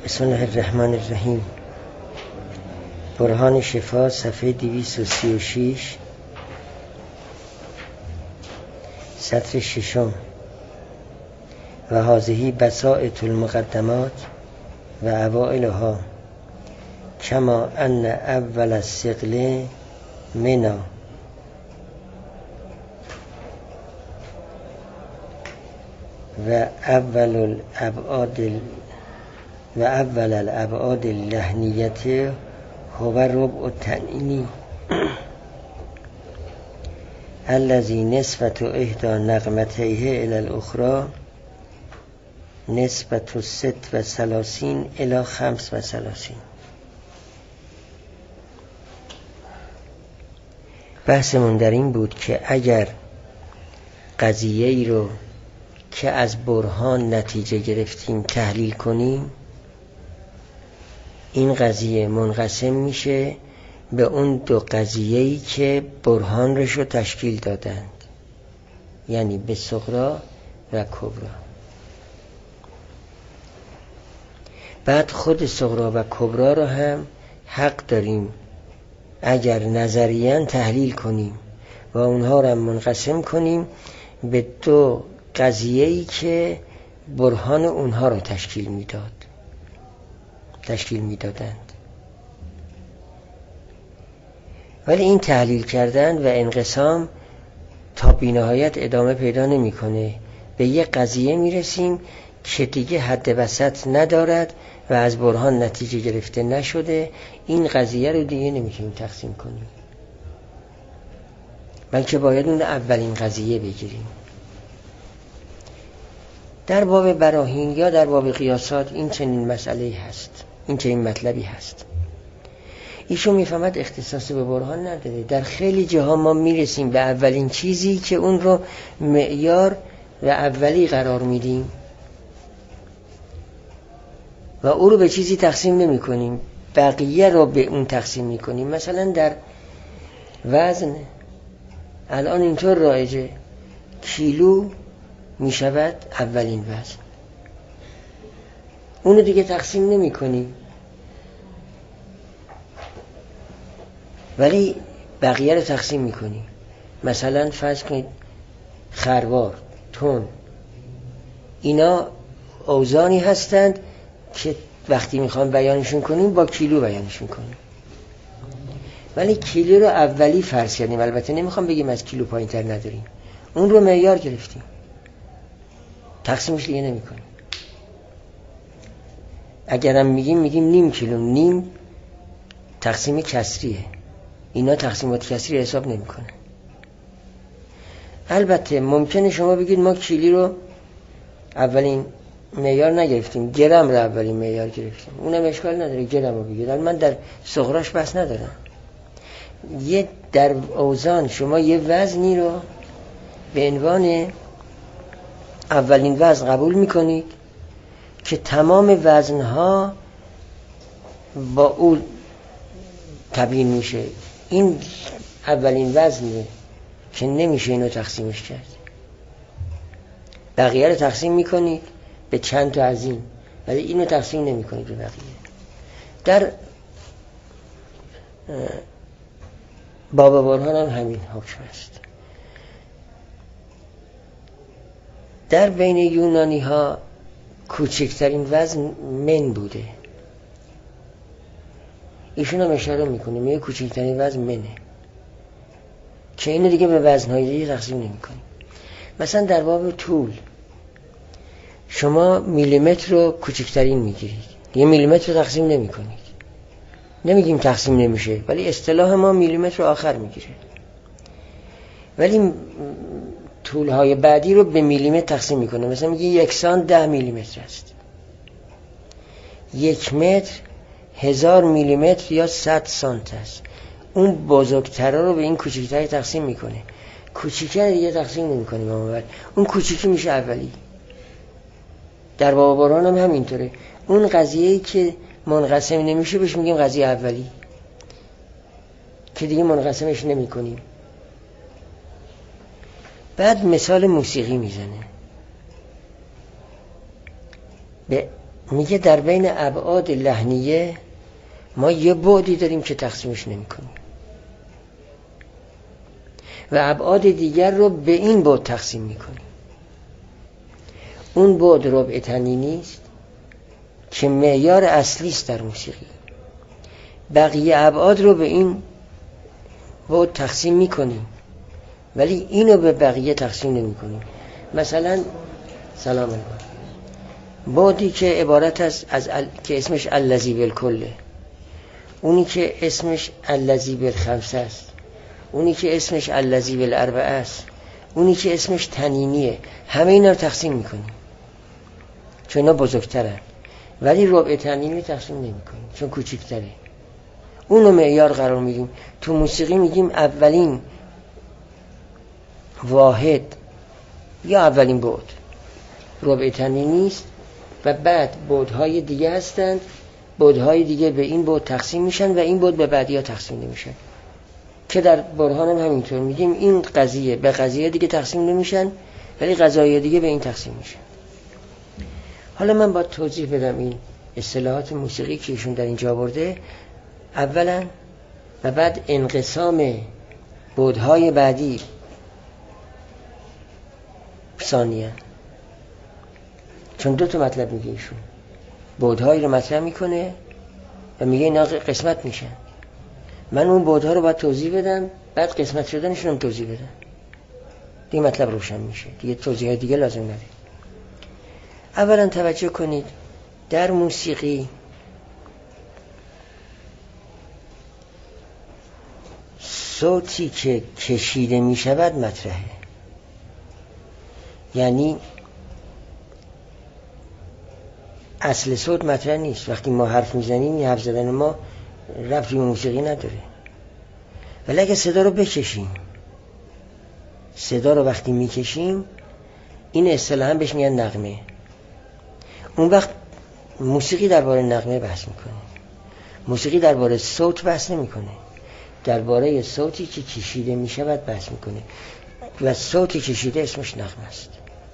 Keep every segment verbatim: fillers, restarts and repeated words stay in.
بسم الله الرحمن الرحیم. برهان شفا صفحه دویست و سی و شش، سطر ششم. و هذه بسائط المقدمات و اوائلها کما ان اول الثقل منا و اول الابعاد و اول الابعاد اللحنیت هو ربع التنعینی الذي نسبت احدى نغمتیه الى الاخرى نسبت ست و ثلاثین الى خمس و ثلاثین. بحثمون در این بود که اگر قضیه ای رو که از برهان نتیجه گرفتیم تحلیل کنیم، این قضیه منقسم میشه به اون دو قضیه‌ای که برهان رشو تشکیل دادند، یعنی به صغرا و کبرا. بعد خود صغرا و کبرا رو هم حق داریم اگر نظریاً تحلیل کنیم و اونها رو هم منقسم کنیم به دو قضیه‌ای که برهان اونها رو تشکیل میداد تشکیل میدادند. ولی این تحلیل کردن و انقسام تا بی‌نهایت ادامه پیدا نمی‌کنه. به یک قضیه میرسیم که دیگه حد وسط ندارد و از برهان نتیجه گرفته نشده. این قضیه رو دیگه نمیتونیم تقسیم کنیم، بلکه باید اون اولین قضیه بگیریم. در باب براهین یا در باب قیاسات این چنین مسئله هست، این چنین مطلبی هست. ایشون میفهمد اختصاص به برهان نداره. در خیلی جاها ما میرسیم به اولین چیزی که اون رو معیار و اولی قرار میدیم و او رو به چیزی تقسیم نمی کنیم، بقیه رو به اون تقسیم می کنیم. مثلا در وزن الان اینطور رایجه، کیلو می شود اولین وزن، اونو دیگه تقسیم نمی کنیم، ولی بقیه رو تقسیم می کنیم. مثلا فرض کنید خروار، تن، اینا اوزانی هستند که وقتی میخوام بیانشون کنیم با کیلو بیانشون کنیم، ولی کیلو رو اولی فرض کردیم. البته نمیخوام بگیم از کیلو پایین تر نداریم، اون رو معیار گرفتیم، تقسیمش دیگه نمی کنیم. اگرم میگیم میگیم نیم کیلو، نیم تقسیم کسریه، اینا تقسیمات کسری حساب نمی کنه. البته ممکنه شما بگید ما کیلو رو اولین معیار نگرفتیم، گرم رو اولین معیار گرفتیم، اونم اشکال نداره، گرم رو بگید. من در صغراش بس ندارم. یه در اوزان شما یه وزنی رو به عنوان اولین وزن قبول میکنید که تمام وزنها با اون تبیین میشه. این اولین وزنه که نمیشه اینو تقسیمش کرد. بقیه رو تقسیم میکنید به چند تا از این، ولی اینو تقسیم نمی کنید به بقیه. در باب برهان هم همین حکم است. در بین یونانی ها کوچکترین وزن من بوده. ایشون هم اشاره میکنه میگه کوچکترین وزن منه، که اینو دیگه به وزنهای دیگه تقسیم نمی کنیم. مثلا در باب طول شما میلیمتر رو کوچکترین میگیرید، یه میلیمتر رو تقسیم نمی کنید. نمیگیم تقسیم نمیشه، ولی اصطلاح ما میلیمتر رو آخر میگیره، ولی طولهای بعدی رو به میلیمتر تقسیم میکنه. مثلا میگه یک سانت ده میلیمتر است، یک متر هزار میلیمتر یا صد سانت است. اون بزرگتره رو به این کوچکتر تقسیم میکنه، کوچیکه دیگه تقسیم نمیکنیم. اول اون کوچیکی میشه اولی. در باب برهان هم همینطوره. اون قضیه‌ای که منقسم نمیشه بهش میگیم قضیه اولی، که دیگه منقسمش نمی کنیم. بعد مثال موسیقی میزنه. به میگه در بین ابعاد لحنیه ما یه بعدی داریم که تقسیمش نمی کنیم و ابعاد دیگر رو به این بعد تقسیم می کنیم. اون بعد ربع تنینی است که معیار اصلی است در موسیقی. بقیه ابعاد رو به این بعد تقسیم می کنیم ولی اینو به بقیه تقسیم نمی کنیم. مثلا سلام علیکم، بعدی که عبارت است از ال... که اسمش الذی بالکله، اونی که اسمش الذی بالخمسه است، اونی که اسمش الذی بالاربعه است، اونی که اسمش تنینیه، همه اینا رو تقسیم میکنیم چون اینا بزرگترن، ولی ربع تنینی تقسیم نمیکنیم چون کوچیک‌تره. اونو معیار قرار میدیم. تو موسیقی میگیم اولین واحد یا اولین بعد ربع تنینی است و بعد بعدهای دیگه هستند. بعدهای دیگه به این بعد تقسیم میشن و این بعد به بعدی‌ها تقسیم نمیشن که در برهان هم همینطور میگیم این قضیه به قضیه دیگه تقسیم نمیشن ولی قضایای دیگه به این تقسیم میشن. حالا من باید توضیح بدم این اصطلاحات موسیقی که ایشون در اینجا آورده اولا و بعد انقسام بعدهای بعدی ثانیاً، چون دو تا مطلب میگه ایشون. بعدهایی رو مطرح میکنه و میگه اینا قسمت میشن. من اون بعدها رو باید توضیح بدم بعد قسمت شدنشون هم توضیح بدم. دیگه مطلب روشن میشه، دیگه توضیح دیگه لازم نداره. اولا توجه کنید در موسیقی صوتی که کشیده میشود مطرحه. یعنی اصل صوت مطرح نیست. وقتی ما حرف میزنیم این حرف زدن ما ربطی به موسیقی نداره. ولی اگه صدا رو بکشیم، صدا رو وقتی میکشیم این اصطلاحاً بهش میگن نغمه. اون وقت موسیقی درباره نغمه بحث میکنه، موسیقی درباره صوت بحث نمیکنه، درباره صوتی که کشیده میشود بحث میکنه و صوتی کشیده اسمش نغمه است.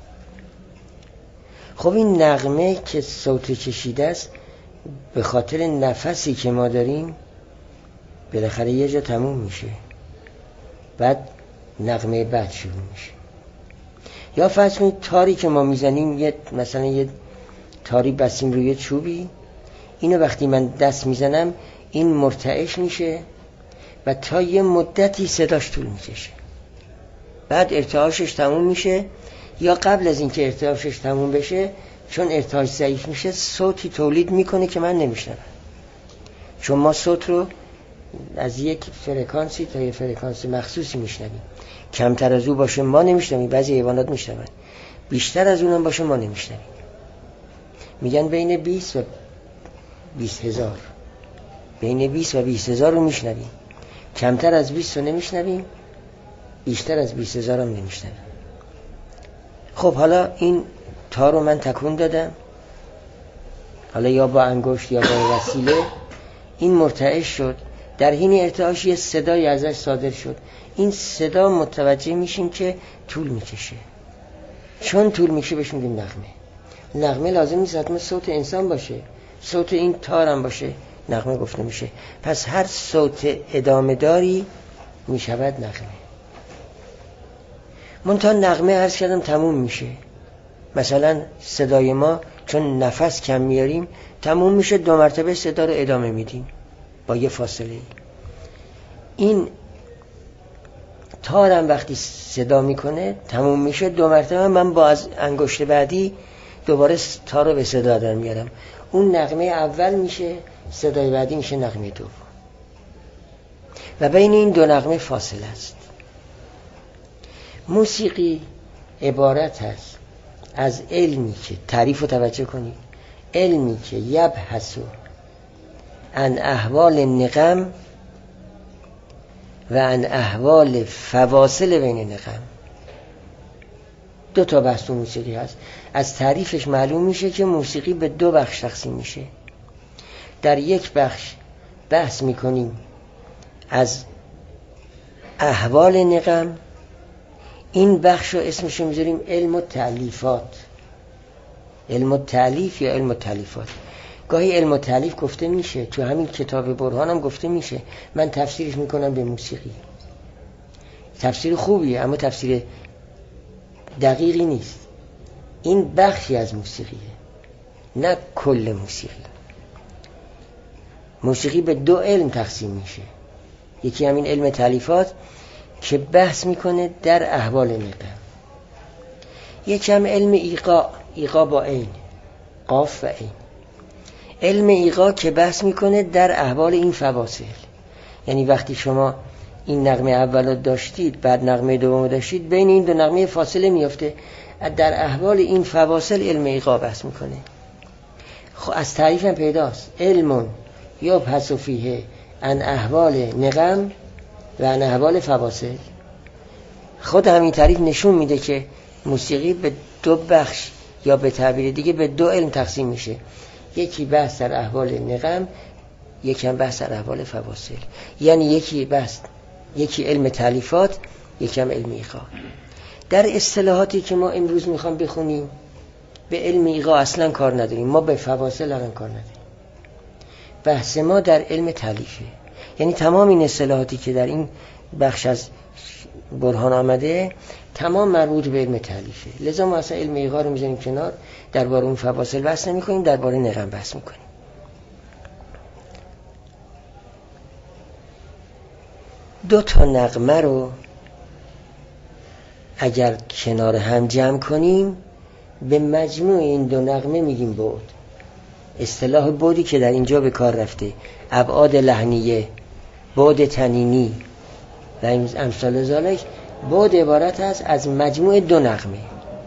خب این نغمه که صوت کشیده است به خاطر نفسی که ما داریم بالاخره یه جا تموم میشه، بعد نغمه بعد شروع میشه. یا فرض کنید تاری که ما میزنیم، یه مثلا یه تاری بستیم روی چوبی، اینو وقتی من دست میزنم این مرتعش میشه و تا یه مدتی صداش طول میکشه، بعد ارتعاشش تموم میشه یا قبل از اینکه ارتعاشش تموم بشه چون ارتعاش ضعیف میشه صوتی تولید میکنه که من نمیشنوم. چون ما صوت رو از یک فرکانسی تا یک فرکانس مخصوصی میشنویم. کمتر از او باشه ما نمیشنویم، بعضی حیوانات میشنون. بیشتر از اونم باشه ما نمیشنویم. میگن بین بیست و بیست هزار، بین بیست و بیست هزار رو میشنویم. کمتر از بیست رو نمیشنویم، بیشتر از بیست هزار هم نمیشنویم. خب حالا این تا رو من تکون دادم، حالا یا با انگشت یا با وسیله، این مرتعش شد، در حین ارتعاش یه صدای ازش صادر شد. این صدا متوجه میشیم که طول میکشه، چون طول میکشه بهش میگیم نغمه. نغمه لازم نیست حتما صوت انسان باشه، صوت این تار هم باشه نغمه گفته میشه. پس هر صوت ادامه داری میشود نغمه. منتها نغمه عرض کردم تموم میشه. مثلا صدای ما چون نفس کم میاریم تموم میشه، دو مرتبه صدا رو ادامه میدیم با یه فاصله. این تارم وقتی صدا میکنه تموم میشه، دو مرتبه من با از انگشت بعدی دوباره تار رو به صدا در میارم. اون نغمه اول میشه، صدای بعدی میشه نغمه دوم و بین این دو نغمه فاصله است. موسیقی عبارت است از علمی که تعریف رو توجه کنید، علمی که یبحث عن احوال نغم و عن احوال فواصل بین نغم. دو تا بحث تو موسیقی هست. از تعریفش معلوم میشه که موسیقی به دو بخش تقسیم میشه. در یک بخش بحث میکنیم از احوال نغم، این بخش رو اسمشو میذاریم علم و تألیفات. علم التألیف یا علم التألیفات. گاهی علم التألیف گفته میشه، تو همین کتاب برهان هم گفته میشه. من تفسیرش میکنم به موسیقی. تفسیر خوبیه اما تفسیر دقیقی نیست. این بخشی از موسیقیه، نه کل موسیقی. موسیقی به دو علم تقسیم میشه. یکی همین علم تألیفات که بحث میکنه در احوال نقم. یکی هم علم ایقاع، ایقاع با عین، قاف و عین. علم ایقاع که بحث میکنه در احوال این فواصل. یعنی وقتی شما این نغمه اول داشتید بعد نغمه دوم داشتید، بین این دو نغمه فاصله میفته، در احوال این فواصل علم ایقاع بحث میکنه. خب از تعریف هم پیداست، علم یا پس و فیه ان احوال نغم و ان احوال فواصل. خود همین تعریف نشون میده که موسیقی به دو بخش یا به تعبیر دیگه به دو علم تقسیم میشه. یکی بحث در احوال نغم، یکی هم بحث در احوال فواصل. یعنی یکی بحث، یکی علم تألیفات، یکی هم علم ایقاع. در اصطلاحاتی که ما امروز میخوام بخونیم به علم ایقاع اصلا کار نداریم، ما به فواصل هم کار نداریم. بحث ما در علم تألیفه. یعنی تمام این اصطلاحاتی که در این بخش از برهان آمده تمام مربوط به علم تألیفه. لذا ما اصلا علم ایقاع رو میذاریم کنار، درباره اون فواصل بحث نمی‌کنیم، درباره نغم بحث می‌کنیم. دو تا نغمه رو اگر کنار هم جمع کنیم به مجموع این دو نغمه میگیم بعد. اصطلاح بعدی که در اینجا به کار رفته، ابعاد لحنیه، بعد تنینی و امثال ذالک، بعد عبارت است از مجموع دو نغمه.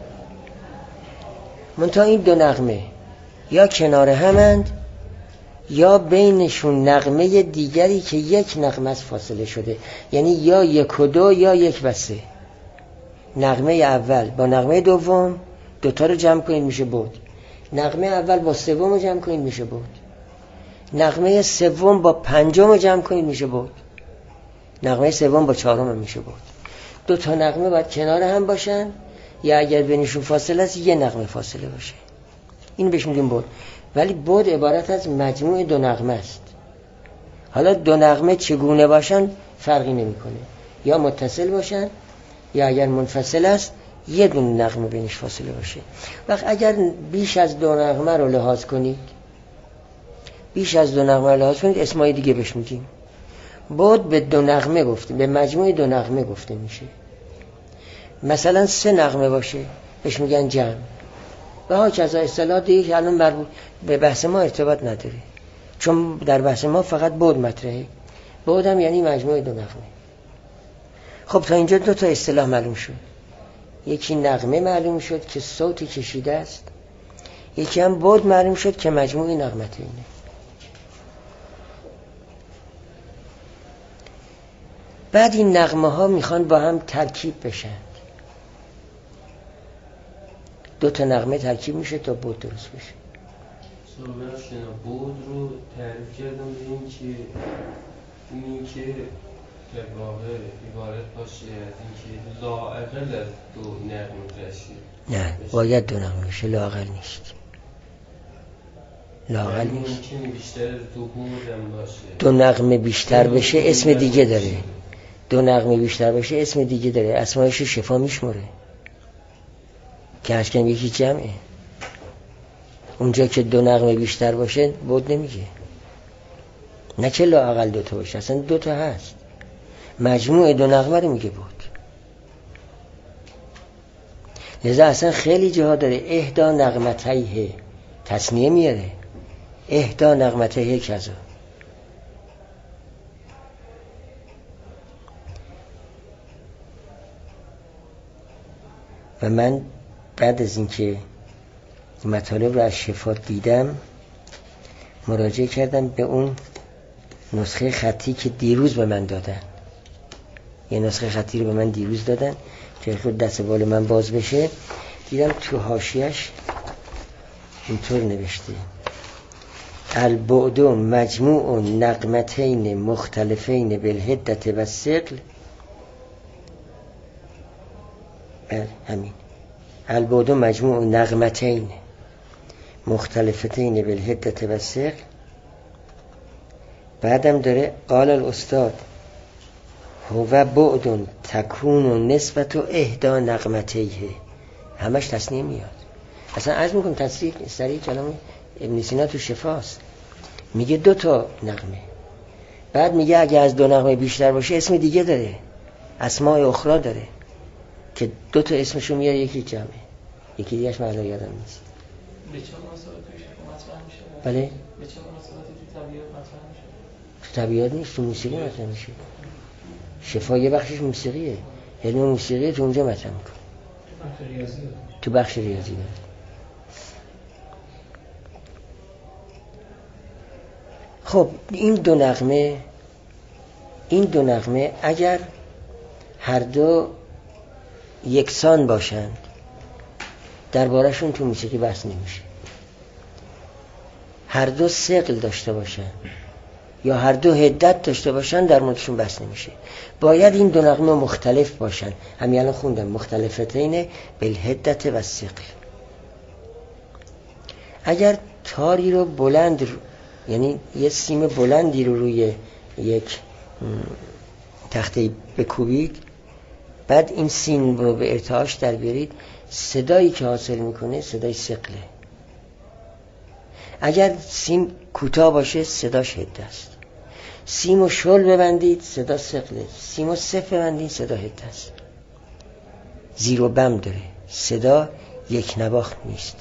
منتها این دو نغمه یا کنار همند یا بینشون نغمه دیگری که یک نغمه از فاصله شده. یعنی یا یک و دو یا یک و سه. نغمه اول با نغمه دوم دوتا رو جمع کنید میشه بعد. نغمه اول با سوم رو جمع کنید میشه بعد. نغمه سوم با پنجم رو جمع کنید میشه بعد. نغمه سوم با چهارم میشه بعد. دو تا نغمه باید کنار هم باشن یا اگر بینشون فاصله است یه نغمه فاصله باشه. این بهش میگیم بعد. ولی بعد عبارت از مجموع دو نغمه است. حالا دو نغمه چگونه باشن فرقی نمیکنه، یا متصل باشن یا اگر منفصل است یه دونه نغمه بینش فاصله باشه. وقت اگر بیش از دو نغمه رو لحاظ کنید، بیش از دو نغمه رو لحاظ کنید اسمای دیگه بهش میگیم. بعد به دو نغمه گفته، به مجموع دو نغمه گفته میشه. مثلا سه نغمه باشه بهش میگن جمع. و ها کذا اصطلاح دیگه که الان مربوط به بحث ما ارتباط نداره، چون در بحث ما فقط بعد مطرحه. بعد هم یعنی مجموع دو نغمه. خب تا اینجا دو تا اصطلاح معلوم شد. یکی نغمه معلوم شد که صوتی کشیده است، یکی هم بعد معلوم شد که مجموع نغمتینه. بعد این نغمه ها میخوان با هم ترکیب بشن. دو تا نغمه ترکیب میشه تا بعد درست بشه. من شنا بعد رو تعریف کردم به این که اینی که در واقع عبارت باشه از این که لااقل از دو نغمه رسید. نه باید دو نغمه باشه، لااقل نیست. لااقل نیست. ممکن بیشتر از دو بعد هم باشه. دو نغمه بیشتر بشه اسم دیگه داره. دو نغمه بیشتر بشه اسم دیگه داره. اسمایش شفا میشمره که هشکم یکی جمعه. اونجا که دو نغمه بیشتر باشه بعد نمیگه، نه که لااقل دو تا باشه، اصلا دو تا هست. مجموع دو نغمه رو میگه بود. لذا اصلا خیلی جاها داره اهدا نغمتیه تصنیه میاره، اهدا نغمتیه کذا. و من بعد از اینکه مطالب رو از شفا دیدم مراجعه کردم به اون نسخه خطی که دیروز به من دادن. یه نسخه خطی رو به من دیروز دادن که خود دست بال من باز بشه. دیدم تو حاشیه‌اش اینطور نوشته: البعد مجموع نغمتین مختلفین بالحدت و الثقل. بله همین، البعد مجموع نغمتین مختلفتین بالحدة و الثقل. بعدم داره قال الاستاد هو بعد تکون نسبت اهدا نغمتیه، همش تصنیه میاد. اصلا عرض میکنم تصریح سریع کلام ابن سینا تو شفاست، میگه دو تا نغمه، بعد میگه اگه از دو نغمه بیشتر باشه اسم دیگه داره، اسماء اخرى داره که دو تا اسمشو میاره، یکی جمعه، یکی دیگهش معنا یادم نیست. به چه مناسبتی مطرح میشه؟ بله؟ به چه مناسبتی تو طبیعت مطرح میشه؟ تو طبیعت نیست، تو موسیقی مطرح میشه. شفا یه بخشش موسیقیه، علم موسیقی تو اونجا مطرح میکنه. تو بخش ریاضی داره. خب این دو نغمه این دو نغمه اگر هر دو یکسان باشند دربارشون تو موسیقی بحث نمیشه. هر دو ثقل داشته باشن یا هر دو حدت داشته باشن در موردشون بحث نمیشه. باید این دو نغمه مختلف باشن. همین الان خوندم مختلفتین بالحدة و الثقل. اگر تاری رو بلند رو، یعنی یه سیم بلندی رو روی یک تخته بکوبید، بعد این سیم رو به ارتعاش در بیارید، صدایی که حاصل میکنه صدای ثقله. اگر سیم کوتاه باشه صداش حده است. سیمو شل ببندید صدا ثقله، سیمو صفر ببندید صدا حده است. زیر و بم داره، صدا یک نواخت نیست.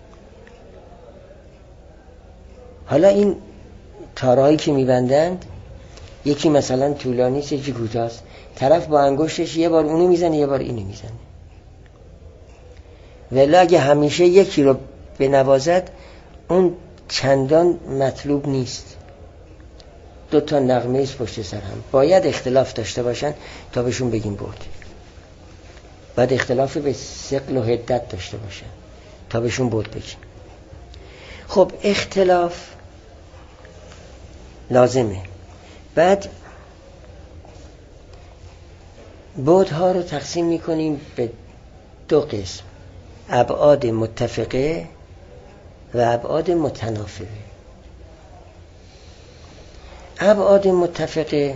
حالا این تارهایی که میبندند یکی مثلا طولانی است یکی کوتاه است، طرف با انگشتش یه بار اونو میزنه یه بار اینو میزنه. ولی اگه همیشه یکی رو بنوازد اون چندان مطلوب نیست. دو تا نغمه است پشت سر هم، باید اختلاف داشته باشن تا بهشون بگیم بود. باید اختلاف به ثقل و حدت داشته باشن تا بهشون بود بگیم. خب اختلاف لازمه. بعد بعدها رو تقسیم میکنیم به دو قسم، ابعاد متفقه و ابعاد متنافره. ابعاد متفقه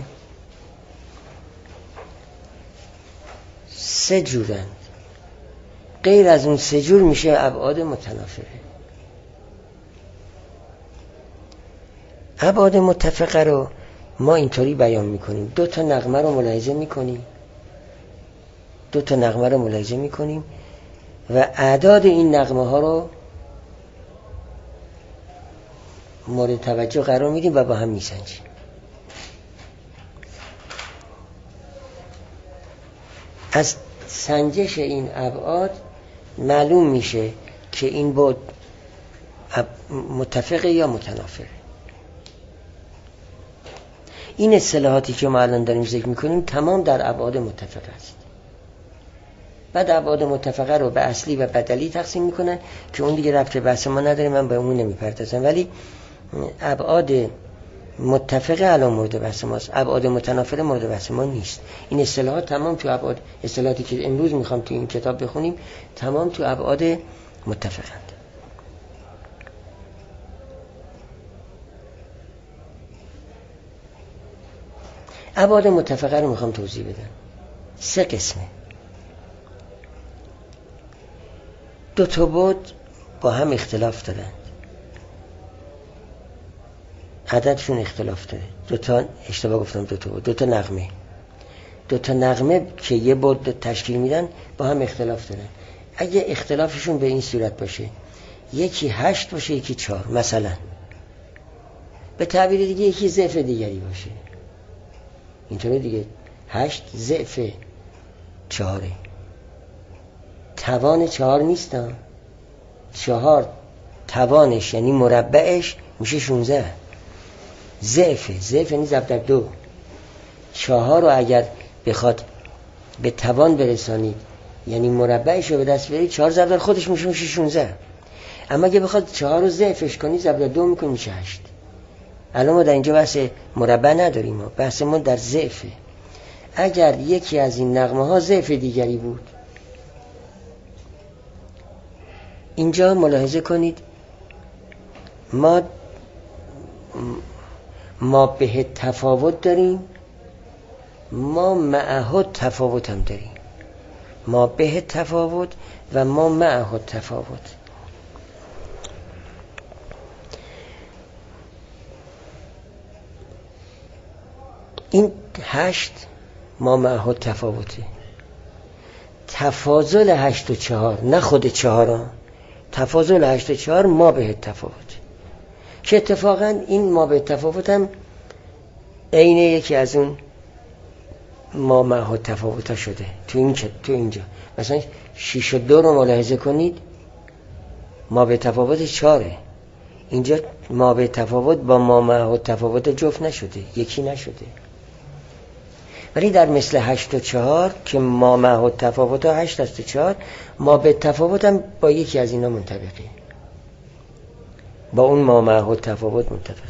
سه جورند، غیر از اون سه جور میشه ابعاد متنافره. ابعاد متفقه رو ما اینطوری بیان میکنیم، دو تا نغمه رو ملاحظه میکنیم دو تا نغمه رو ملاحظه میکنیم و اعداد این نغمه ها رو مورد توجه قرار میدیم و با هم میسنجیم. از سنجش این ابعاد معلوم میشه که این بعد متفقه یا متنافره. این اصطلاحاتی که ما الان داریم ذکر میکنیم تمام در ابعاد متفقه است. بعد ابعاد متفقه رو به اصلی و بدلی تقسیم میکنن که اون دیگه ربط بحث ما نداره، من به اون نمیپردازم. ولی ابعاد متفقه الان مورد بحث ماست، ابعاد متنافره مورد بحث ما نیست. این اصطلاحات تمام تو ابعاد، اصطلاحاتی که امروز میخوام تو این کتاب بخونیم تمام تو ابعاد متفقند. ابعاد متفقه رو میخوام توضیح بدم. سه قسمه. دو تا بعد با هم اختلاف دارن، عددشون اختلاف داره. دو تا اشتباه گفتم، دو تا بعد، دو تا نغمه دو تا نغمه که یه بعد تشکیل میدن با هم اختلاف دارن. اگه اختلافشون به این صورت باشه، یکی هشت باشه یکی چهار، مثلا به تعبیر دیگه یکی ضعف دیگری باشه، اینطوری دیگه هشت ضعف چهاره، توان چهار نیستم، چهار توانش یعنی مربعش میشه شونزده. ضعف ضعف یعنی ضرب در دو. چهار رو اگر بخواد به توان برسانید یعنی مربعش رو به دست برید، چهار ضرب در خودش میشه میشه شونزده. اما اگه بخواد چهار رو ضعفش کنید ضرب در دو میکنه میشه هشت. الان ما در اینجا بحث مربع نداریم، ما بحث ما در ضعفه. اگر یکی از این نغمه ها ضعف دیگری بود، اینجا ملاحظه کنید ما ما به تفاوت داریم، ما معه تفاوت هم داریم. ما به تفاوت و ما معه تفاوت. این هشت ما معه تفاوته. تفاضل هشت و چهار، نه خود چهارم، تفاضل هشت و چهار ما به تفاوت، که اتفاقا این ما به تفاوت هم عین یکی از اون ما معه تفاوت ها شده تو این تو اینجا. مثلا شیش و دو رو ملاحظه کنید، ما به تفاوت چهاره. اینجا ما به تفاوت با ما معه تفاوت جفت نشده، یکی نشده. ولی در مثل هشت و چهار که ما معه تفاوت ها هشت است و چهار، ما به تفاوت هم با یکی از اینا منطبقه، با اون ما معه تفاوت منطبقه.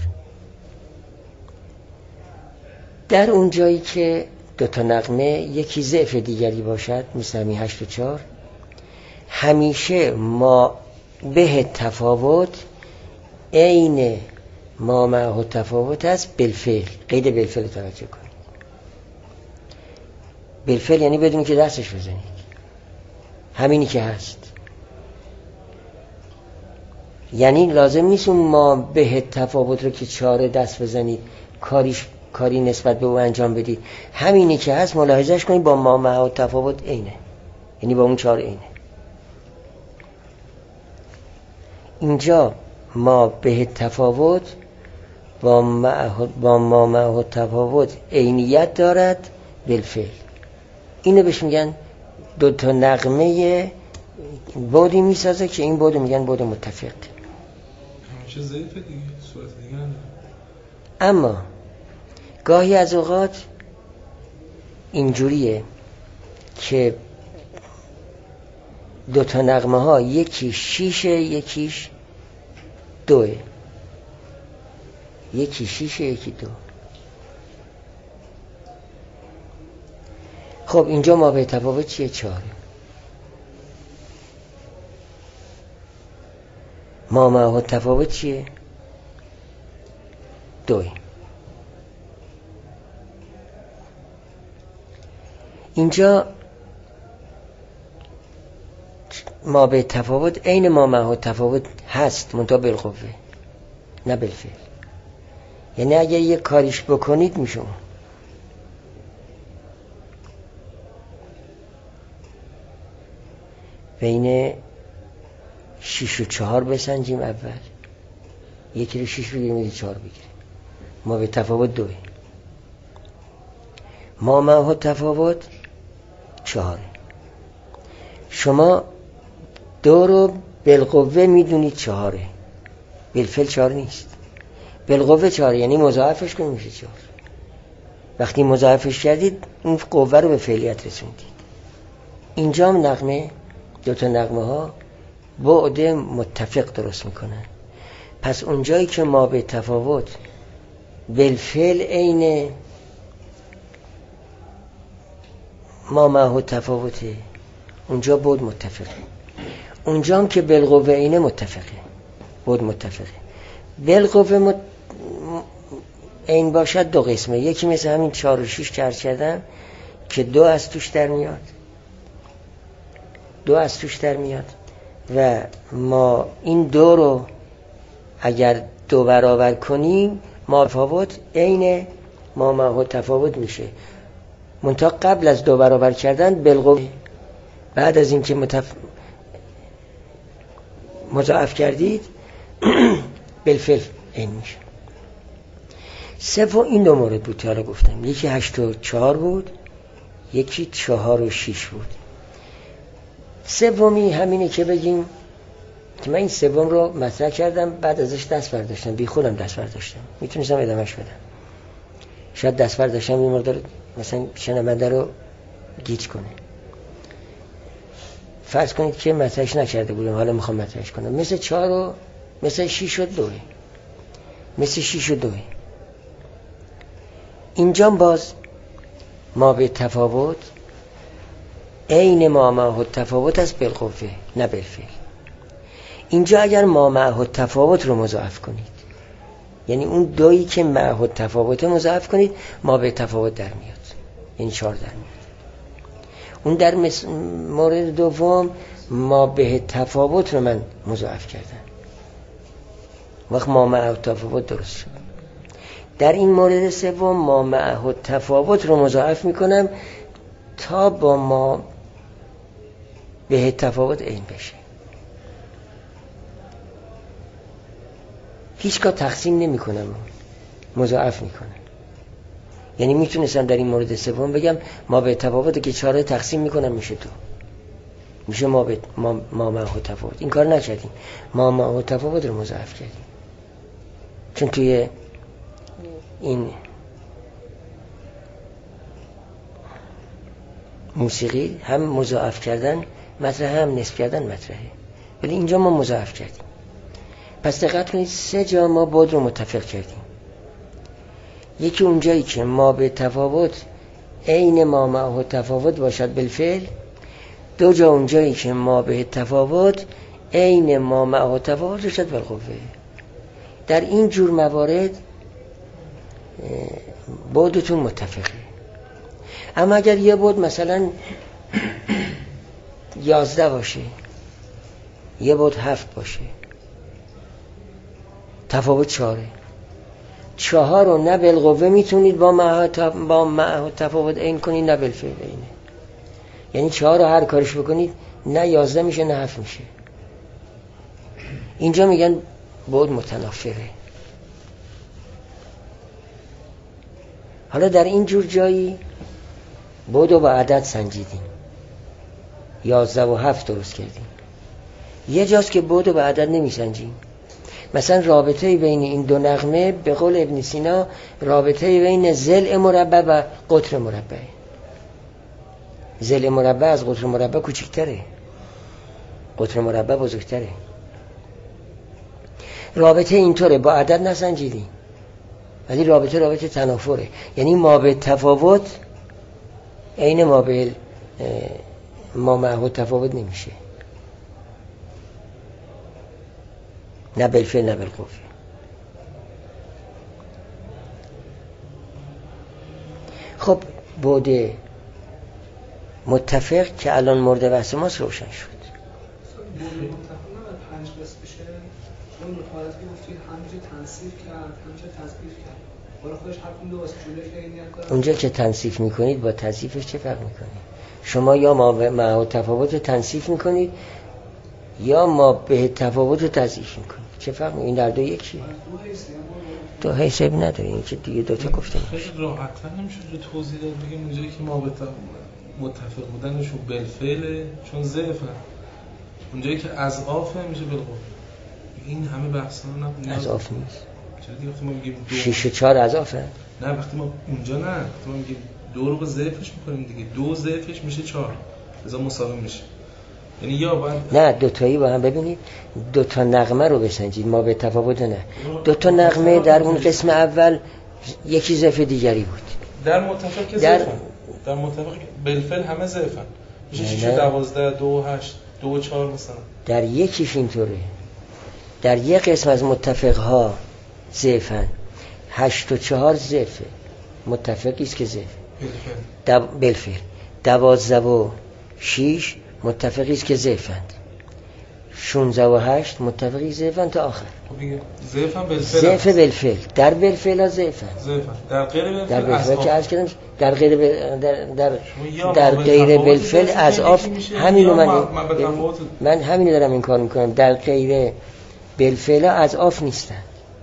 در اون جایی که دو تا نغمه یکی ضعف دیگری باشد، مثل همین هشت و چهار، همیشه ما به تفاوت عین ما معه تفاوت است بالفعل. قید بالفعل توجه کنید. بالفعل یعنی بدون که دستش بزنید، همینی که هست. یعنی لازم نیست اون ما به تفاوت رو که چهار دست بزنید، کاریش کاری نسبت به او انجام بدید. همینی که هست ملاحظهش کنید با ما معه تفاوت اینه، یعنی با اون چهار اینه. اینجا ما به تفاوت با با ما معه تفاوت عینیت دارد بالفعل. اینو بهش میگن دو تا نغمه بودی میسازه که این بودو میگن بود متفق. همیشه ضعیفه دیگه، صورت دیگه نداره. اما گاهی از اوقات اینجوریه که دو تا نغمه ها یکی شیشه یکیش دوه، یکی شیشه یکی دو. خب اینجا ما به تفاوت چیه؟ چهاره. ما معه تفاوت چیه؟ دوه. اینجا ما به تفاوت عین ما معه تفاوت هست، منتها بالقوه نه بالفعل. یعنی اگه یه کاریش بکنید میشه. بین شیش و چهار بسنجیم اول، یکی رو شیش بگیریم یکی چهار بگیریم. ما به تفاوت دوه، ما معه تفاوت چهاره. شما دو رو بالقوه میدونید چهاره، بالفعل چهار نیست. بالقوه چهاره یعنی مضاعفش کنید میشه چهار. وقتی مضاعفش کردید اون قوه رو به فعلیت رسوندید. اینجا هم نغمه دو تا نغمه ها بعد متفق درست میکنن. پس اونجایی که ما به تفاوت بالفعل عین ما معه تفاوته، اونجا بعد متفقه. اونجا هم که بالقوه عینه متفقه، بعد متفقه. بالقوه مت... عین باشد دو قسمه، یکی مثل همین چهار و شیش کرد کردم که دو از توش در میاد، دو از توش در میاد و ما این دو رو اگر دو برابر کنیم ما تفاوت عین ما معه تفاوت میشه. منتها قبل از دو برابر کردن بالقوه، بعد از اینکه متف... مضاعف کردید بالفعل عین میشه. سوم این دو مورد بود که حالا گفتم، یکی هشت و چهار بود، یکی چهار و شیش بود. سومی همینه که بگیم که من این سوم رو مطرح کردم بعد ازش دست برداشتم، بی خودم دست برداشتم، میتونستم ادامهش بدم. شاید دست برداشتم این مقدار مثلا شنونده رو گیج کنه. فرض کنید که مطرحش نکرده بودم، حالا میخوام مطرحش کنم. مثل چهار و مثل شیش و دوه، مثل شیش و دوه. اینجا باز ما به تفاوت عین ما معه تفاوت است بالقوه نه بالفعل. اینجا اگر ما معه تفاوت رو مضاعف کنید، یعنی اون دویی که معه تفاوت مضاعف کنید، ما به تفاوت در میاد، یعنی چهار در میاد. اون در مورد دوم ما به تفاوت رو من مضاعف کردم، وقت ما معه تفاوت درست شد. در این مورد سوم ما معه تفاوت رو مضاعف میکنم تا با ما به تفاوت عین بشه. هیچگاه تقسیم نمی کنم، مضاعف می کنم. یعنی میتونستم در این مورد سوم بگم ما به تفاوت که چهار تقسیم می کنم میشه دو، میشه ما به ما, ما معه تفاوت. این کار نکردیم، ما معه تفاوت رو مضاعف کردیم، چون توی این موسیقی هم مضاعف کردن مطرحه، هم نصف کردن مطرحه، ولی اینجا ما مضاعف کردیم. پس دقت کنید سه جا ما بعد رو متفق کردیم. یکی اونجایی که ما به تفاوت عین ما معه تفاوت باشد بالفعل، دو جا اونجایی که ما به تفاوت عین ما معه تفاوت باشد بالقوه. در این جور موارد بعدتون متفقه. اما اگر یه بعد مثلا یازده باشه، یه بعد هفت باشه، تفاوت چهاره، چهار رو نه بالقوه میتونید با معه با معه تفاوت عین کنید، نه بالفعل عینه. یعنی چهار رو هر کارش بکنید نه یازده میشه نه هفت میشه. اینجا میگن بعد متنافره. حالا در این جور جایی بعد رو با عدد سنجیدیم، یازده و هفت درست کردیم. یه جاست که بعد رو با عدد نمی سنجیم. مثلا رابطه بین این دو نغمه به قول ابن سینا رابطه بین ضلع مربع و قطر مربع. ضلع مربع از قطر مربع کوچکتره، قطر مربع بزرگتره. رابطه اینطوره، با عدد نسنجیدیم، ولی رابطه رابطه تنافره. یعنی ما به تفاوت عین ما به ما معه تفاوت نمیشه، نه بالفعل نه بالقوه. خب بعد متفق که الان مورد بحث ماست روشن شد. بعد متفق نباید پنج قسم بشه، چون دو حالت که گفتید همینجا تنصیف کرد همینجا تضعیف کرد، برای خودش هر کدوم دو واسه جلوی که این یاد. اونجا که تنصیف میکنید با تضعیفش چه فرق میکنه؟ شما یا ما معه تفاوت رو تنصیف میکنید یا ما به تفاوت رو تضعیف میکنید. چه فرق میکنه؟ این در دو یکیه. دو حیثیت نداره، این که دیگه دوتا گفته میشه. خیلی راحت‌تر نمیشه جو توضیح داد بگیم اونجایی که ما به متفق بودنشون بالفعل چون ضعفن، اونجایی که اضعاف میشه بالقوه. این همه بحثا نه اضعاف نیست. چرا دیگه وقتی ما میگیم دو شش و چهار اضعافه؟ نه وقتی ما اونجا نه وقتی ما میگیم دو رو با ضعفش میکنیم دیگه، دو ضعفش میشه چهار، لذا مساوی میشه. یعنی یا باید نه دو تایی با هم ببینید، دو تا نغمه رو بسنجید، ما به تفاوت نه. دو تا نغمه در اون قسم اول یکی ضعف دیگری بود. در متفق که در... ضعفن، در متفق بالفعل همه ضعفن، میشه شش و دوازده، دو و هشت، دو و چهار مثلا. در یکیش اینطوره، در یک قسم از متفقها ضعفن، هشت و چهار ضعفه، متفقیست که ضعف دو... بالفعل. دوازده و شیش متفقیست که ضعفند، شونزده و هشت متفقی ضعفند تا آخر. ضعفن بالفعل، ضعف بالفعل، در بالفعل ها ضعفن، در غیر بالفعل در بالفعل که عرض کردم در غیر بل... در در, در غیر بالفعل اضعاف. همینو من من همینو دارم این کار میکنم. در غیر بالفعل ها اضعاف نیستن.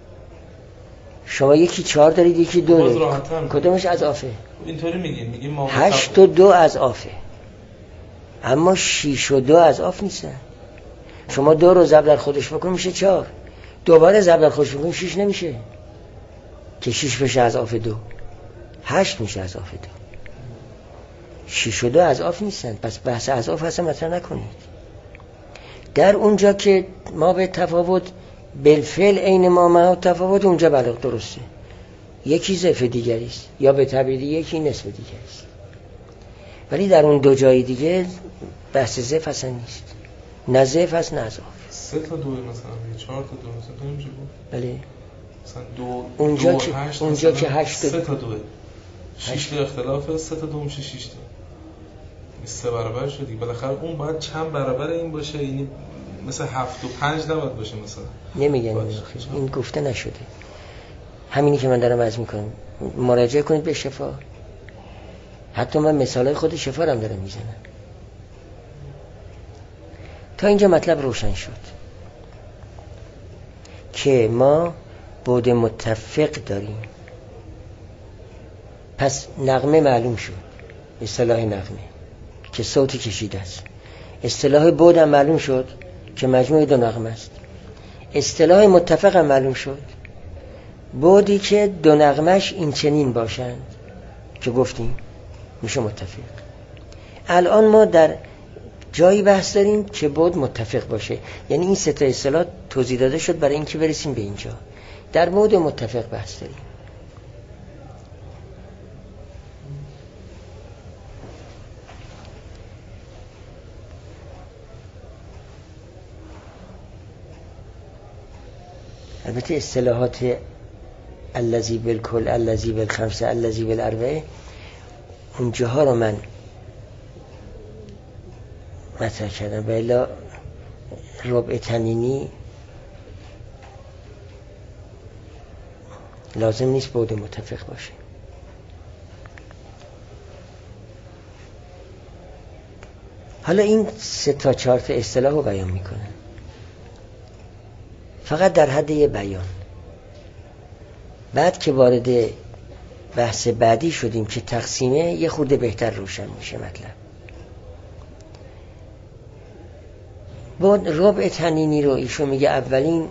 شما یکی چهار دارید یکی دو دارید، کدومش اضعافه؟ اینطوری میگیم میگیم ما هشت و دو اضعافه، اما شیش و دو اضعاف نیستن. شما دو رو ضرب در خودش بکن میشه چهار، دوباره ضرب در خودش بکن شیش نمیشه که شیش بشه اضعاف دو، هشت میشه اضعاف دو. شیش و دو اضعاف نیستن، پس بحث اضعاف اصلا مطرح نکنید. در اونجا که ما به تفاوت بالفعل عین ما معه تفاوت، اونجا بلغ درسته، یکی ضعف دیگری است یا به تعبیری یکی نصف دیگری است. ولی در اون دو جای دیگه بحث ضعف اصلا نیست، نه ضعف است نه اضعاف. سه تا دو مثلا یا چهار تا دو مثلا نمیشه بود. بله مثلا دو اونجا دو که هشت اونجا که هشت سه تا دوه شش تا اختلافه، سه تا دو میشه شش تا. سه برابر شدی بالاخره اون باید چند برابر این باشه، یعنی مثلا هفت و پنج نباید باشه مثلا. نمیگن این گفته نشده. همینی که من دارم عرض میکنم مراجعه کنید به شفا. حتی من مثالای خود شفا رو هم دارم میزنم. تا اینجا مطلب روشن شد که ما بعد متفق داریم. پس نغمه معلوم شد، اصطلاح نغمه که صوتی کشیده است. اصطلاح بعد هم معلوم شد که مجموع دو نغمه است. اصطلاح متفق هم معلوم شد، بعدی که دو نغمش این چنین باشند که گفتیم میشه متفق. الان ما در جایی بحث داریم که بعد متفق باشه، یعنی این سه تا اصطلاح توضیح داده شد برای اینکه برسیم به اینجا. در بعد متفق بحث داریم. البته اصطلاحات الذی بالکل، الذی بالخمسه، الذی بالاربعه اونجاها رو من مطرح کردم. بلا ربع تنینی لازم نیست بعد متفق باشه. حالا این سه تا چهار تا اصطلاح رو بیان میکنن فقط در حد یه بیان. بعد که وارد بحث بعدی شدیم که تقسیمه، یه خورده بهتر روشن میشه مطلب. با ربع تنینی رو ایشون میگه اولین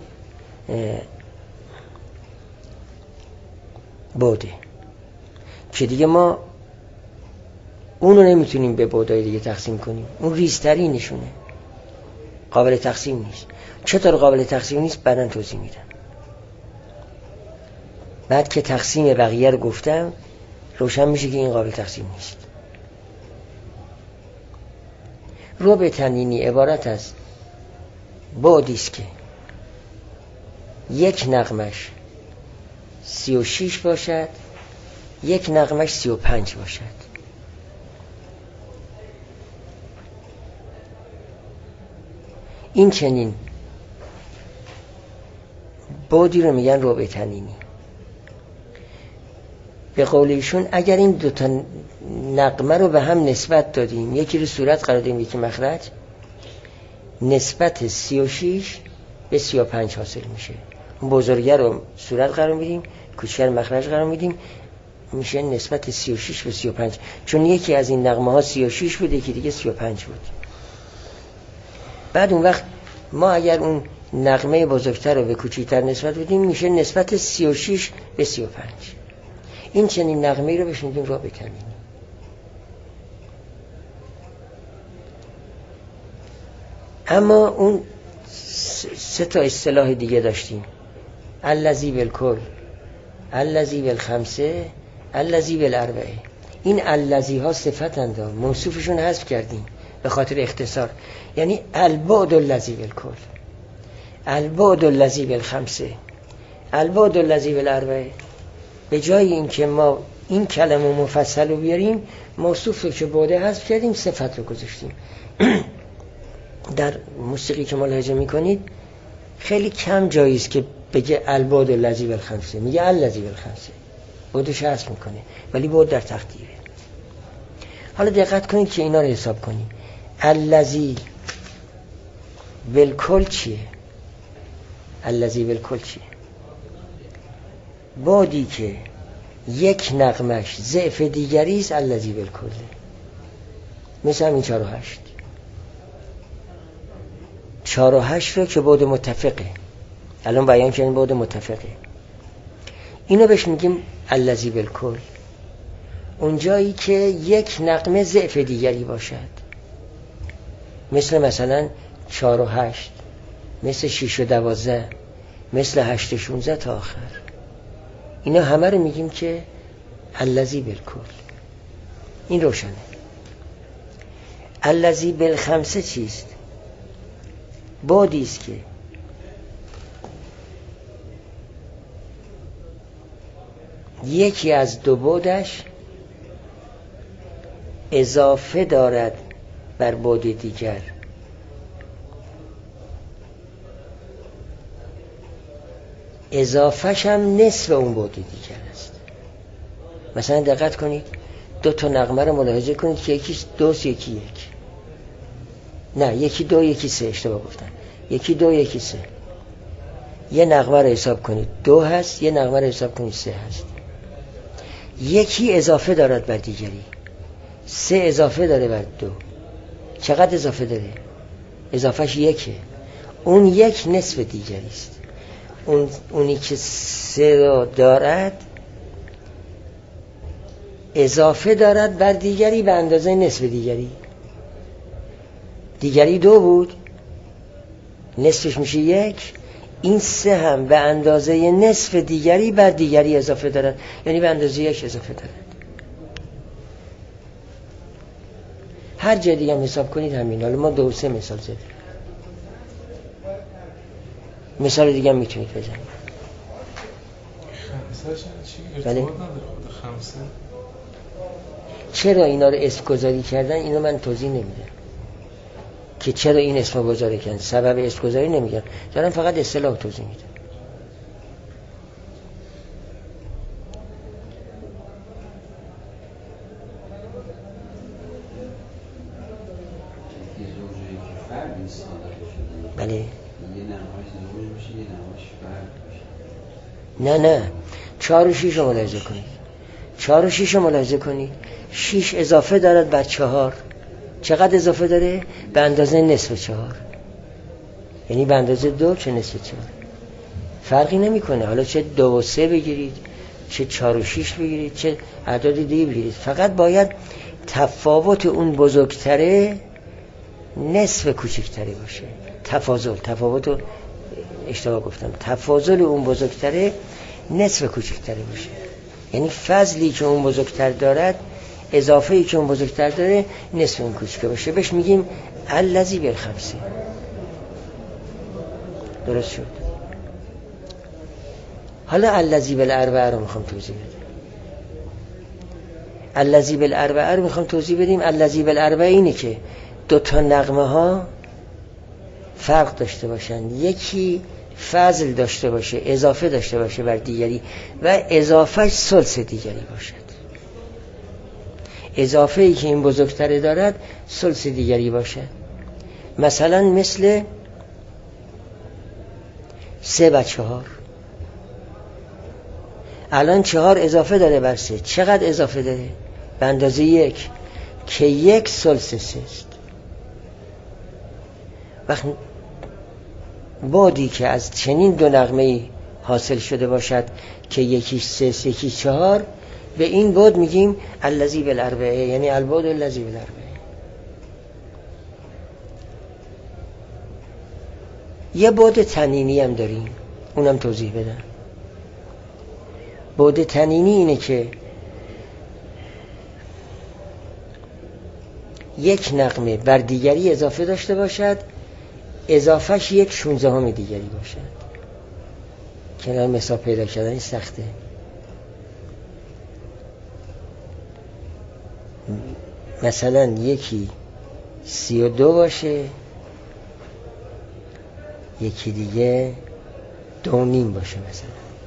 بعده که دیگه ما اونو نمیتونیم به بعدای دیگه تقسیم کنیم، اون ریزترینشونه، قابل تقسیم نیست. چطور قابل تقسیم نیست بعداً توضیح میدم. بعد که تقسیم بقیه رو گفتم روشن میشه که این قابل تقسیم نیست. ربع تنینی عبارت از بعدی است که یک نغمش سی و شیش باشد، یک نغمش سی و پنج باشد. این چنین بعدی رو میگن ربع تنینی. به قول ایشون اگر این دو تا نغمه رو به هم نسبت دادیم، یکی رو صورت قرار دادیم یکی مخرج، نسبت سی و شیش به سی و پنج حاصل میشه. اون بزرگه رو صورت قرار میدیم، کوچیک رو مخرج قرار میدیم، میشه نسبت سی و شیش به سی و پنج. چون یکی از این نغمه ها سی و شیش بود، یکی دیگه سی و پنج بود. بعد اون وقت ما اگر اون نغمه بزرگتر رو به کوچیکتر نسبت بدیم، میشه نسبت سی و شیش به سی و پنج. این چنین نغمه‌ای رو بهش میگیم ربع تنینی. اما اون سه تا اصطلاح دیگه داشتیم، الذی بالکل، الذی بالخمسه، الذی بالاربعه. این الذی ها صفتند، موصوفشون حذف کردیم به خاطر اختصار. یعنی البعد الذی بالکل، البعد الذی بالخمسه، البعد الذی بالاربعه. به جای اینکه ما این کلمه مفصل رو بیاریم، موصوف رو که بعد حذف کردیم، صفت رو گذاشتیم. در موسیقی که ملاحظه میکنید خیلی کم جاییست که بگه البعد الذی بالخمسه، میگه الذی بالخمسه، بعدش حذف میکنه، ولی بعد در تقدیره. حالا دقت کنید که اینا رو حساب کنید. الذی بالکل چیه؟ الذی بالکل چیه؟ بعدی که یک نغمش ضعف دیگری است، الذی بالکل. مثل همین چهار و هشت. چهار و هشت رو که بعد متفقه، الان بیان کردیم بعد متفقه، اینو بهش میگیم الذی بالکل. اونجایی که یک نغمه ضعف دیگری باشد، مثل مثلا چهار و هشت، مثل شش و دوازده، مثل هشت و شونزده تا آخر، اینا همه رو میگیم که الذی بالکل. این روشنه. الذی بالخمسه چیست؟ بعدی است که یکی از دو بعدش اضافه دارد بر بعد دیگر، اضافهش هم نصف اون بعد دیگر است. مثلا دقت کنید دو تا نغمه رو ملاحظه کنید که یکی دوست یکی یک، نه یکی دو یکی سه، اشتباه گفتم، یکی دو یکی سه. یه نغمه رو حساب کنید دو هست، یه نغمه رو حساب کنید سه هست. یکی اضافه دارد بر دیگری، سه اضافه داره بر دو. چقدر اضافه داره؟ اضافهش یکه، اون یک نصف دیگری است. اون اونی که سه را دارد اضافه دارد بر دیگری به اندازه نصف دیگری. دیگری دو بود، نصفش میشه یک، این سه هم به اندازه نصف دیگری بر دیگری اضافه دارد، یعنی به اندازه یک اضافه دارد. هر جای دیگه هم حساب کنید همین. حالا ما دو سه مثال زدیم، مثال دیگه هم میتونید بزنید. خمسه چی؟ بله. ارتباط نداره خمسه. چرا اینا رو اسم گذاری کردن اینو من توضیح نمیدم که چرا این اسم گذاری کردن، سبب اسم گذاری نمیگم، دارم فقط اصطلاح توضیح میدم. بله. نه نه چهار و شیش رو ملاحظه کنید، چهار و شیش رو ملاحظه کنید. شیش اضافه دارد بر چهار. چقدر اضافه داره؟ به اندازه نصف چهار، یعنی به اندازه دو چه نصف چهار. فرقی نمی کنه حالا چه دو و سه بگیرید، چه چهار و شیش بگیرید، چه اعداد دیگه بگیرید، فقط باید تفاوت اون بزرگتره نصف کوچکتره باشه. تفاضل، تفاوت رو اشتباه گفتم، تفاضل اون بزرگتره نصف کوچکتره باشه، یعنی فضلی که اون بزرگتر دارد اضافه‌ای که اون بزرگتر داره نصف اون کوچکه باشه. بهش میگیم الذی بالخمسه. درست شد؟ حالا الذی بالاربعه رو میخوام توضیح بدم. الذی بالاربعه رو میخوام توضیح بدیم. الذی بالاربعه اینه که دو تا نغمه ها فرق داشته باشن، یکی فضل داشته باشه، اضافه داشته باشه بر دیگری و اضافه ثلث دیگری باشد. اضافه ای که این بزرگتره دارد ثلث دیگری باشد. مثلا مثل سه و چهار. الان چهار اضافه داره بر سه. چقدر اضافه داره؟ به اندازه یک، که یک ثلث سه است. وقت بعدی که از چنین دو نغمه حاصل شده باشد که یکی سه یکی چهار، به این بعد میگیم الذی بالاربعه، یعنی البعد الذی بالاربعه. یه بعد تنینی هم داریم، اونم توضیح بدم. بعد تنینی اینه که یک نغمه بر دیگری اضافه داشته باشد، اضافهش یک شونزدهم دیگری باشد. کنار مثال پیدا کردن سخته. مثلا یکی سی و دو باشه، یکی دیگه دو نیم باشه. مثلا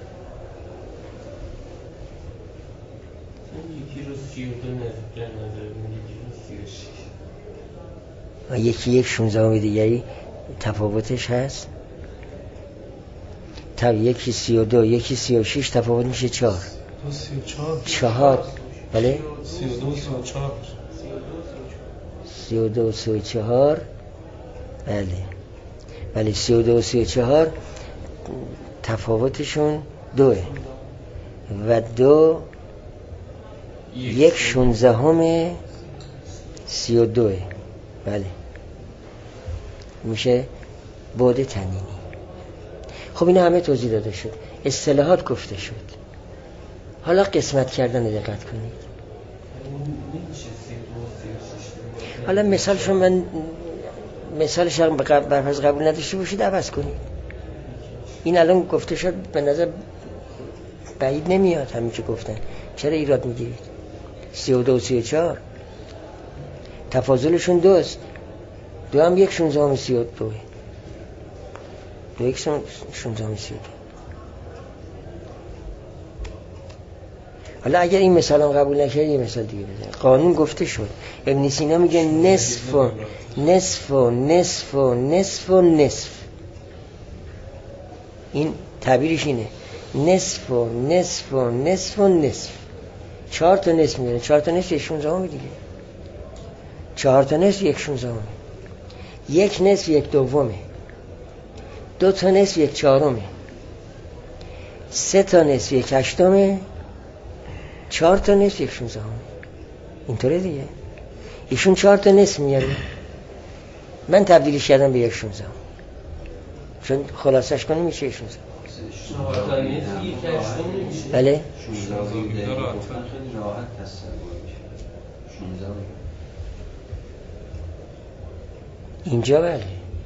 یکی رو سی و دو نزدیک نظر یکی رو سی و شش و یکی یک شونزدهم دیگری تفاوتش هست. تا یکی سی و دو یکی سی و شش تفاوت میشه چهار. سی و چهار چهار. بله سی و دو سی و چهار سی و دو سی و چهار. بله بله سی و دو سی و چهار تفاوتشون دوه و دو یک شونزدهم سی و دوه. بله میشه بعد تنینی. خب این همه توضیح داده شد، اصطلاحات گفته شد. حالا قسمت کردن دقت کنید. حالا مثالشو من مثالش هم برفرض قبول نداشته باشید عوض کنید. این الان گفته شد به نظر بعید نمیاد همین که گفتن. چرا ایراد میگیرید؟ سی و دو و سی و چهار تفاضلشون دوست، دو هم یک شونزدهم سی و دوه، دو یک شونزدهم سی و دو. حالا اگر این مثال هم قبول نکرد یه مثال دیگه بزن. قانون گفته شد. ابن سینا میگه نصف و نصف و نصف و نصف و نصف. این تعبیرش اینه، نصف و نصف و نصف و نصف. چهار تا نصف میده، چهار تا نصف یک شونزدهم دیگه، چهار تا نصف یک شونزدهم، یک نصف یک دومه، دو تا نصف یک چهارمه، سه تا نصف یک هشتمه، چهار تا نصف یک شونزدهم. اینطوره دیگه. ایشون چهار تا نصف میاره، من تبدیلش کردم به یک شونزدهم، چون خلاصش کنه میشه یک شونزدهم. بله خیلی راحت تصور میشه. اینجا بله،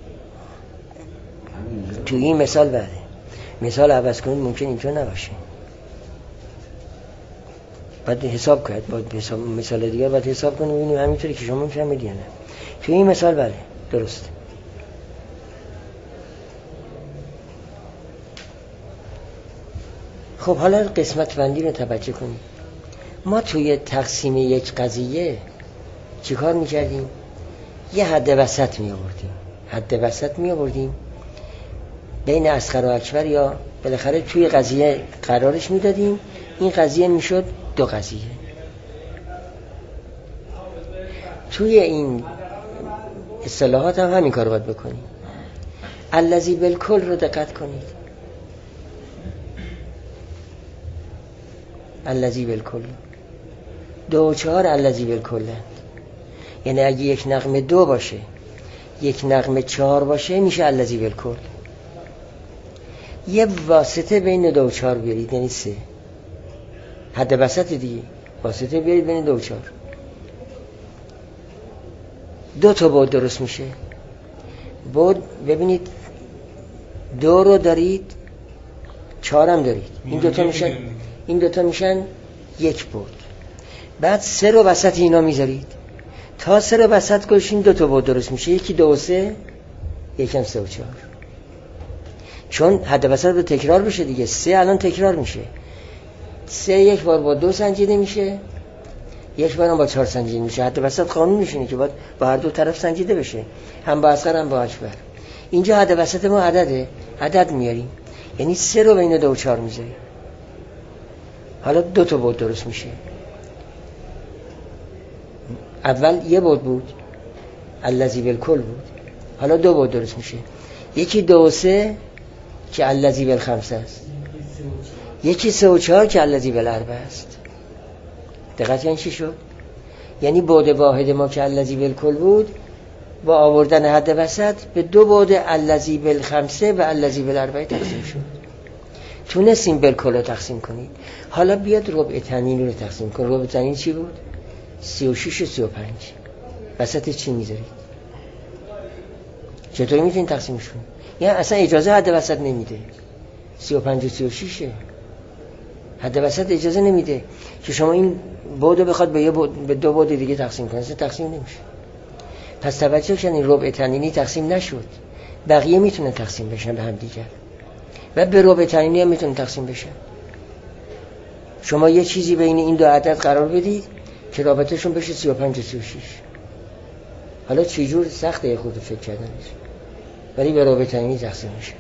تو این مثال بله. مثال عوض کنید ممکن اینجا نباشه، بعد حساب کرد، بعد حساب مثال دیگه بعد حساب کنیم ببینیم همینطوری که شما میفهمید یا نه. تو این مثال بله درست. خب حالا قسمت بندی رو توجه کنیم. ما توی تقسیم یک قضیه چی کار میکردیم؟ یه حد وسط می آوردیم، حد وسط می آوردیم بین اصغر و اکبر، یا بالاخره توی قضیه قرارش می دادیم. این قضیه می شد دو قضیه. توی این اصطلاحات هم همین کار باید بکنیم. الذی بالکل رو دقت کنید. الذی بالکل دو و چهار الذی بالکل، یعنی اگه یک نغمه دو باشه یک نغمه چهار باشه میشه الذی بالکل. یه واسطه بین دو و چهار بیارید یعنی سه، حد وسط دیگه، واسطه بیارید بین دو و چهار، دو تا بود درست میشه. بود ببینید دو رو دارید، چهار هم دارید، این دوتا میشن این دوتا میشن یک بود. بعد سه رو وسط اینا میذارید، تا سه رو وسط گوشین دو تا بود درست میشه، یکی دو و سه، یکم سه و چهار. چون حد وسط رو تکرار بشه دیگه، سه الان تکرار میشه، سه یک بار با دو سنجیده میشه، یک بار هم با چهار سنجیده میشه. حد وسط قانون میشینه که باید با هر دو طرف سنجیده بشه، هم با اصغر هم با اکبر. اینجا حد وسط ما عدده، عدد میاریم، یعنی سه رو بین دو و چهار میذاریم. حالا دو تا بود درست میشه. اول یه بود بود الذی بالکل بود، حالا دو بود درست میشه، یکی دو و سه که الذی بالخمسه است، یکی سه و چهار که الذی بالاربعه است. دقت یعنی چی شد؟ یعنی بعد واحد ما که الذی بالکل بود با آوردن حد وسط به دو بعد الذی بالخمسه و الذی بالاربعه تقسیم شد. تونستیم بالکل رو تقسیم کنید. حالا بیاد ربع تنین رو تقسیم کن. ربع تنین چی بود؟ سی و شش و سی و پنج. وسط چی میذارید؟ چطوری میتونید تقسیمش کنید؟ یعنی اصلا اجازه حد وسط نمیده. سی و پنج و سی و شش حد وسط اجازه نمیده که شما این بعد بخواد به, یه بعد، به دو بعد دیگه تقسیم کنید. اصلا تقسیم نمیشه. پس توجه کنید ربع تنینی تقسیم نشد، بقیه میتونن تقسیم بشن به هم دیگر و به ربع تنینی هم میتونن تقسیم بشن. شما یه چیزی بین این دو عدد قرار بدید که رابطهشون بشه سی و پنج و سی و شش. حالا چه جور سخته خود فکر کردنش، ولی به ربع تنینی تقسیم میشه.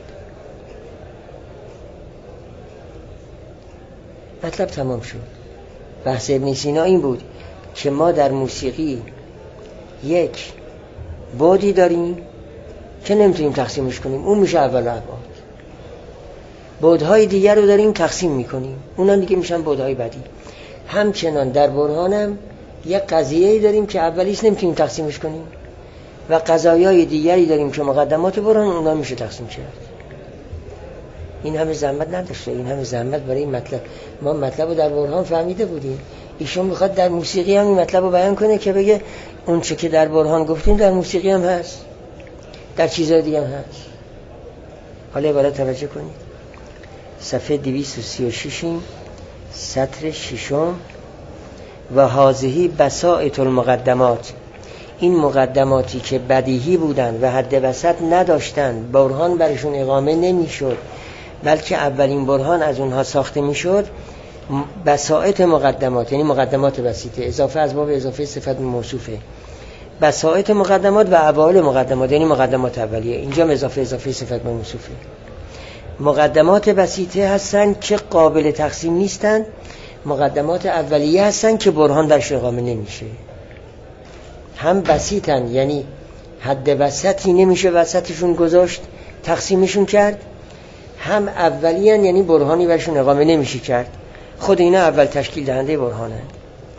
مطلب تمام شد. بحث ابن سینا این بود که ما در موسیقی یک بعدی داریم که نمیتونیم تقسیمش کنیم، اون میشه اول ابعاد. بعدهای دیگر رو داریم تقسیم میکنیم، اونا دیگه میشن بعدهای بعدی. همچنان در برهانم یک قضیه‌ای داریم که اولیش نمیتونیم تقسیمش کنیم و قضایای دیگری داریم که مقدمات برهان، اونا میشه تقسیم کرد. این همه زحمت نداشته، این همه زحمت برای این مطلب. ما مطلب رو در برهان فهمیده بودیم، ایشون میخواد در موسیقی هم این مطلب رو بیان کنه که بگه اون چه که در برهان گفتیم در موسیقی هم هست. در چیزهای دیگه هم هست. حالا عبارت توجه کنید، صفحه دویست و سی و شش سطر ششم. و هذه بسائط المقدمات، این مقدماتی که بدیهی بودن و حد وسط نداشتن، برهان برشون اقامه نمیشد، بلکه اولین برهان از اونها ساخته میشد. بسائط مقدمات یعنی مقدمات بسیطه، اضافه از باب اضافه صفت موصوفه. بسائط مقدمات و اوائل مقدمات یعنی مقدمات اولیه، اینجا اضافه اضافه صفت موصوفه. مقدمات بسیطه هستن که قابل تقسیم نیستن، مقدمات اولیه هستن که برهان درش اقامه نمیشه. هم بسیطن یعنی حد وسطی نمیشه وسطشون گذاشت تقسیمشون کرد، هم اولیه یعنی برهانی برشون اقامه نمیشه کرد. خود اینا اول تشکیل دهنده برهانند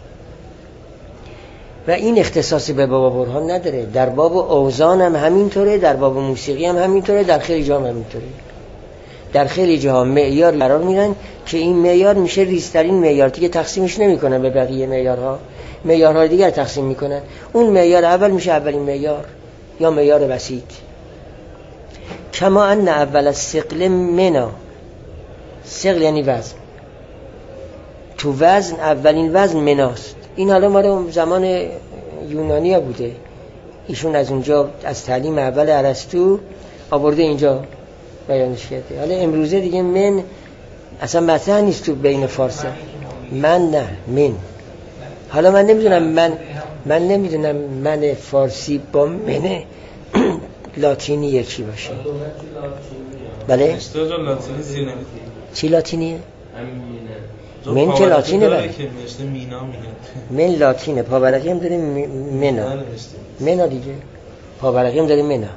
و این اختصاصی به باب برهان نداره. در باب اوزان هم همینطوره، در باب موسیقی هم همینطوره، در خیلی جا هم همینطوره. در خیلی جاها معیار قرار میدن که این معیار میشه ریزترین معیار، دیگه تقسیمش نمیکنن به بقیه معیارها، معیارهای دیگر تقسیم میکنن. اون معیار اول میشه اولین معیار یا معیار بسیط. کما ان اول الثقل منا، ثقل یعنی وزن، تو وزن اولین وزن مناست. این حالا مال زمان یونانی ها بوده، ایشون از اونجا از تعلیم اول ارسطو آورده اینجا بیانش کرده. حالا امروزه دیگه من اصلا مطرح نیست تو بین فارسی. من نه من. حالا من نمیدونم من من نمیدونم من فارسی با من لاتینی یکی باشه. بله؟ چی لاتینیه؟ من که لاتینه بله. من لاتینه، پاورقی هم داریم منا. منا دیگه پاورقی هم داریم منا.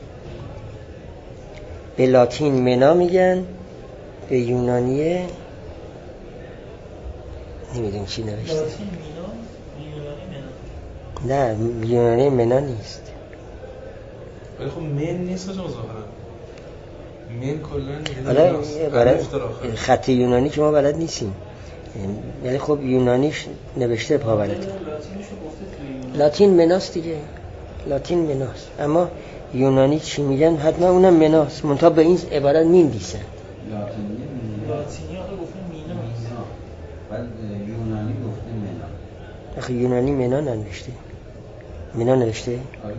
به لاتین منا میگن، به یونانیه نمیدونم چی نوشته. نه یونانی منا نیست. ولی خب من نیست از ظاهرا. من کلا برای خط یونانی که ما بلد نیستیم، یعنی خب یونانیش نوشته پاورقی. لاتین مناست دیگه، لاتین مناست. اما یونانی چی میگن؟ حتما اونم مناست، منتها به این عبارت میندیسن. لاتینی لاتینی آقا گفتن مینا، بعد یونانی گفته منا. آخه یونانی منا ننوشته، منا نوشته.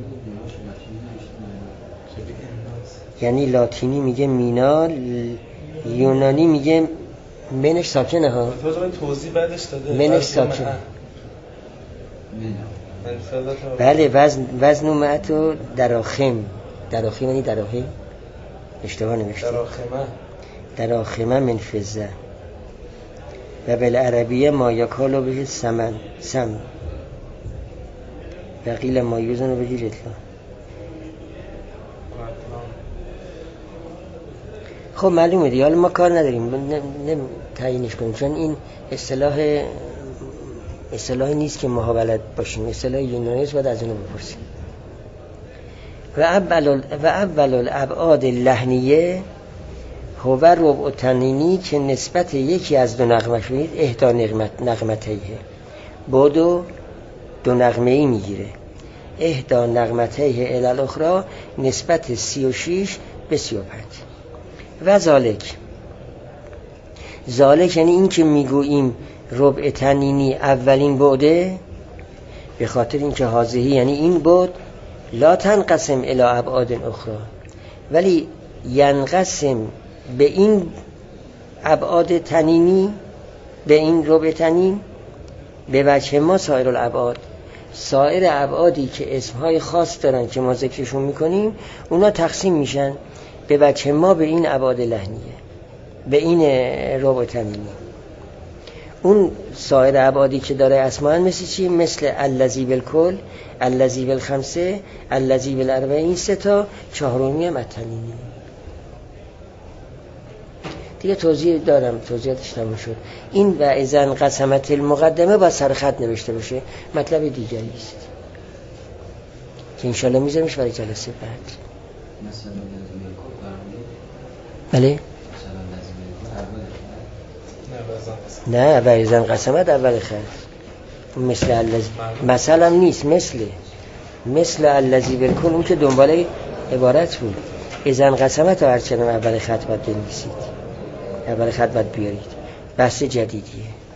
یعنی لاتینی میگه مینا، یونانی میگه منش ساکنه ها. توضیح بعدش داده. منش ساکنه. بله وزن وزن و معتو دراخم، دراخم یعنی دراهی، اشتباه نوشته. دراخمه دراخمه من فضه و بالعربیه ما یکالو به سمن سم و قیل ما یوزنو به لطلا. خب معلومه دیگه، حالا ما کار نداریم نم تعیینش کنیم، چون این اصطلاح اصطلاحی نیست که ما بلد باشیم، اصطلاح یونانی است، باید از اونو بپرسیم. و اول و اول الابعاد اللحنیه هو ربع تنینی که نسبت یکی از دو نغمه شوید اهدا نغمت نغمتیه، بودو دو نغمه ای میگیره. اهدا نغمتیه الاخرى نسبت سی و شیش به سی و پنج. و ذالک ذالک یعنی این که میگوییم ربع تنینی اولین بعده، به خاطر این که هازهی یعنی این بعد لا تنقسم الی ابعاد اخرى، ولی ینقسم به این ابعاد تنینی، به این ربع تنین، به وجه ما سایر الابعاد، سایر ابعادی که اسمهای خاص دارن که ما ذکرشون میکنیم اونا تقسیم میشن به وجه ما به این ابعاد لحنیه، به این ربع تنینی. اون سایر ابعادی که داره اسمان مثل چی؟ مثل الذی بالکل، الذی بالخمسه، الذی بالاربعه، این سه تا، چهارمی هم التنینی. دیگه توضیح دارم، توضیحاتش تموم شد. این و اذن قسمت المقدمه با سر خط نوشته باشه، مطلب دیگری است که انشالله میذاریمش برای جلسه بعد. بله؟ نه و اذن قسمت اول خط مثل الذی، مثلا نیست، مثل مثل الذی بالکل، اون که دنباله عبارت بود اذن قسمت و هرچنان اول خط باید بنویسید، اول خط باید بیارید، بحث جدیدیه.